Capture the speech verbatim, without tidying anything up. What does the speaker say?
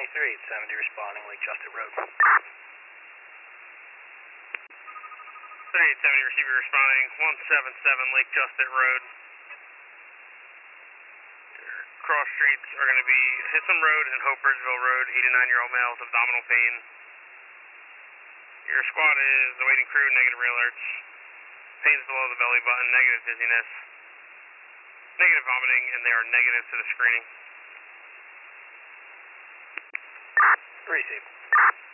twenty-three, seventy responding, Lake Justice Road. thirty-eight seventy receiver responding, one seven seven Lake Justice Road. Your cross streets are going to be Hissam Road and Hope Bridgeville Road, eighty-nine-year-old male with abdominal pain. Your squad is awaiting crew, negative rear alerts. Pains below the belly button, negative dizziness, negative vomiting, and they are negative to the screening. Receive.